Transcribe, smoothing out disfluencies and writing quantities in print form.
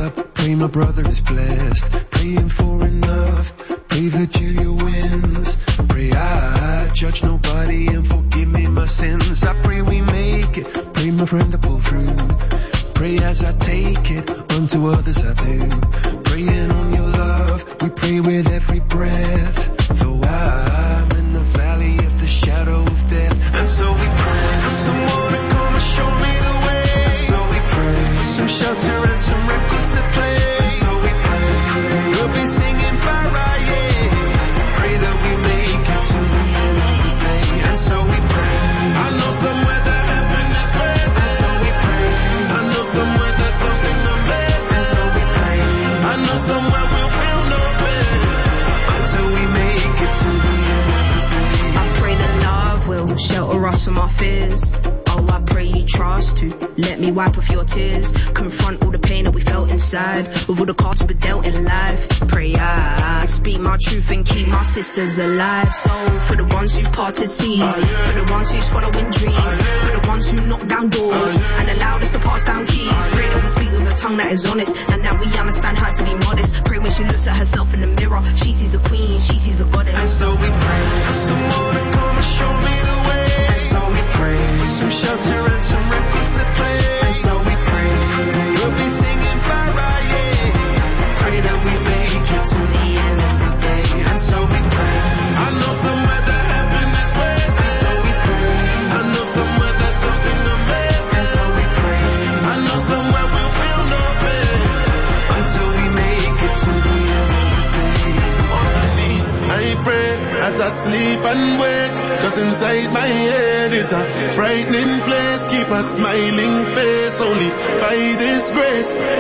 up, pray my brother is blessed. Praying for enough, pray Virgilia wins. Pray I judge nobody and forgive me my sins. I pray we make it, pray my friend to pull through. Pray as I take it, unto others I do. Praying on your love, we pray with every breath. Though I'm in the valley of the shadow of death, and so we pray for someone to come and show me the way. And so we pray for some shelter and some records to play. And so we pray we'll be singing Faraye. Pray that we make it to the end of the day. And so we pray. I know somewhere that heaven is red. And so we pray. I know somewhere that something amazing. And so we pray. I know somewhere we'll feel no pain until we make it to the end of the day. I pray that love will shelter us from our fears. Oh, I pray you trust to let me wipe off your tears. Confront all the pain that we felt inside, with all the cards we dealt in life. Pray I speak my truth and keep my sisters alive. So for the ones who parted seas, for the ones who's following dreams, for the ones who knock down doors and allowed us to pass down keys. Pray that we speak with a tongue that is honest, and that we understand how to be modest. Pray when she looks at herself in the mirror, she sees a queen, she sees a goddess. And so we pray for someone to come and show me the way. And so we pray for some shelter and some records to play. And so we pray we'll be singing Faraye. Pray that we make it to the end of the day. And so we pray. I know somewhere that heaven is red. And so we pray. I know somewhere that something amazing. And so we pray. I know somewhere we'll feel no pain until we make it to the end of the day. On my knees, I pray as I sleep and wake, 'cause inside my head is a frightening place. Keep a smiling face only by this grace.